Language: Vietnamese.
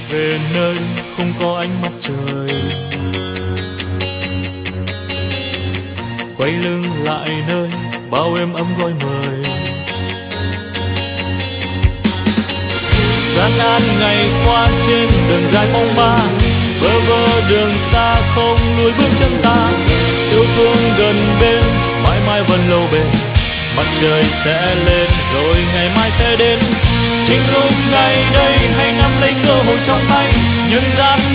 về nơi không có ánh mặt trời, quay lưng lại nơi bao êm ấm gọi mời. Gian nan ngày qua trên đường dài phong ba, bơ vơ đường xa không lùi bước chân ta. Yêu thương gần bên mãi mãi vẫn lâu bền, mặt trời sẽ lên rồi ngày mai sẽ đến. Chính lúc này đây hãy nắm lấy cơ hội trong tay, nhân gian